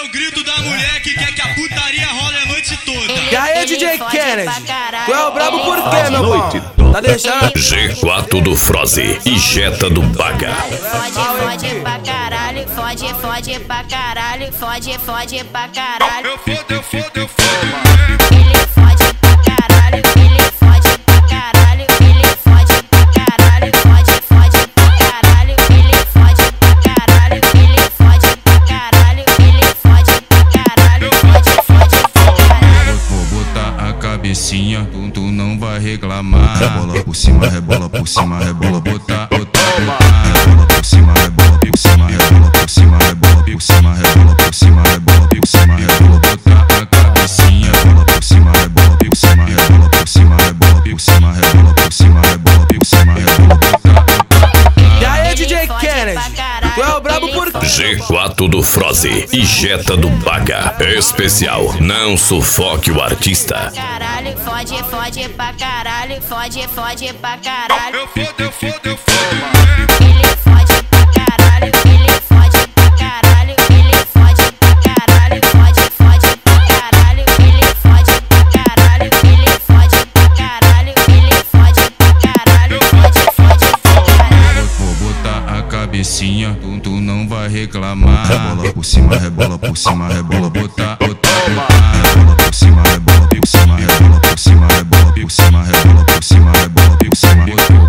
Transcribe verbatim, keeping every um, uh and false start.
é o grito da mulher que quer que a putaria role a noite toda. E aí, D J Kennedy, tu é o brabo por quê, meu pau? Tá deixando? G quatro do Froze e Jetta do Baga. Fode, fode pra caralho, fode, fode pra caralho, fode, fode pra caralho. Eu fodo, eu fodo, eu fodo. Ele fode pra caralho, ele fode pra caralho, ele fode pra caralho, fode, fode pra caralho, ele fode pra caralho, ele fode pra caralho, ele fode pra caralho, fode, fode pra caralho. Vou botar a cabecinha, tu, tu não vai reclamar. Rebola por cima, rebola por cima, rebola, botar, botar, botar. Rebola por cima, rebola por cima, rebola por cima, rebola por cima, rebola por cima, rebola por cima, rebola, botar a cabecinha. Rebola por cima, rebola por cima, rebola por cima, rebola por cima, rebola por cima, rebola por cima, rebola, botar, botar. E aí, D J Kennedy, tu é o brabo por quê? G quatro do Froze e Jetta do Baga. Especial, não sufoque o artista. Caralho, fode, fode pra caralho, fode, fode pra caralho. Eu fodo, eu fodo, eu fodo. Ele fode pra caralho, ele fode pra caralho, ele fode pra caralho, fode, fode pra caralho, ele fode pra caralho, ele fode pra caralho, ele fode pra caralho, fode, fode pra caralho. Vou botar a cabecinha, tu, tu não vai reclamar. Rebola por cima, rebola por cima, rebola, botar, botar, botar. Rebola por cima, rebola por cima, rebola por cima, rebola por cima, rebola por cima, rebola por cima.